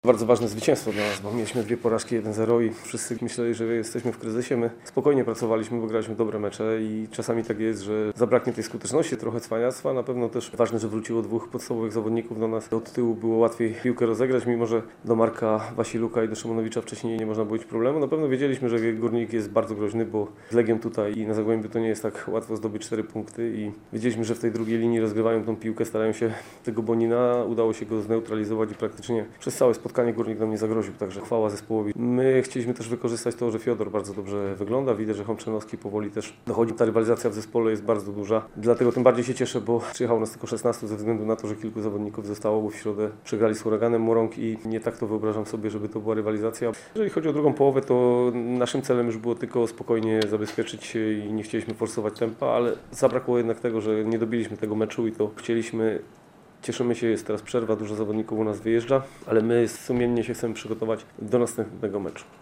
Bardzo ważne zwycięstwo dla nas, bo mieliśmy 2 porażki, 1-0 i wszyscy myśleli, że jesteśmy w kryzysie. My spokojnie pracowaliśmy, bo graliśmy dobre mecze i czasami tak jest, że zabraknie tej skuteczności, trochę cwaniactwa. Na pewno też ważne, że wróciło 2 podstawowych zawodników do nas. Od tyłu było łatwiej piłkę rozegrać, mimo że do Marka Wasiluka i do Szymonowicza wcześniej nie można było mieć problemu. Na pewno wiedzieliśmy, że Górnik jest bardzo groźny, bo z Legiem tutaj i na Zagłębiu to nie jest tak łatwo zdobyć 4 punkty i wiedzieliśmy, że w tej drugiej linii rozgrywają tą piłkę, starają się tego Bonina, udało się go zneutralizować i praktycznie przez całe spotkanie Górnik nam nie zagroził, także chwała zespołowi. My chcieliśmy też wykorzystać to, że Fiodor bardzo dobrze wygląda, widać, że Chomczynowski powoli też dochodzi. Ta rywalizacja w zespole jest bardzo duża, dlatego tym bardziej się cieszę, bo przyjechało nas tylko 16 ze względu na to, że kilku zawodników zostało, bo w środę przegrali z Huraganem Morąg i nie tak to wyobrażam sobie, żeby to była rywalizacja. Jeżeli chodzi o drugą połowę, to naszym celem już było tylko spokojnie zabezpieczyć się i nie chcieliśmy forsować tempa, ale zabrakło jednak tego, że nie dobiliśmy tego meczu i to chcieliśmy. Cieszymy się, jest teraz przerwa, dużo zawodników u nas wyjeżdża, ale my sumiennie się chcemy przygotować do następnego meczu.